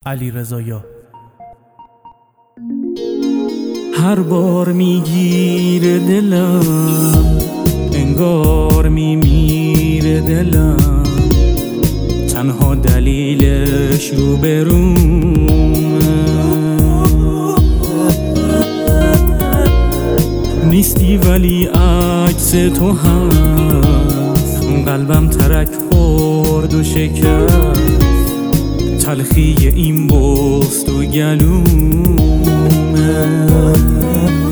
علیرضا. هر بار میگیره دلم، انگار میمیره دلم، تنها دلیلش روبرومه. نیستی ولی عکس تو هست، قلبم ترک خورد و شکست، تلخی این بست و گلومه.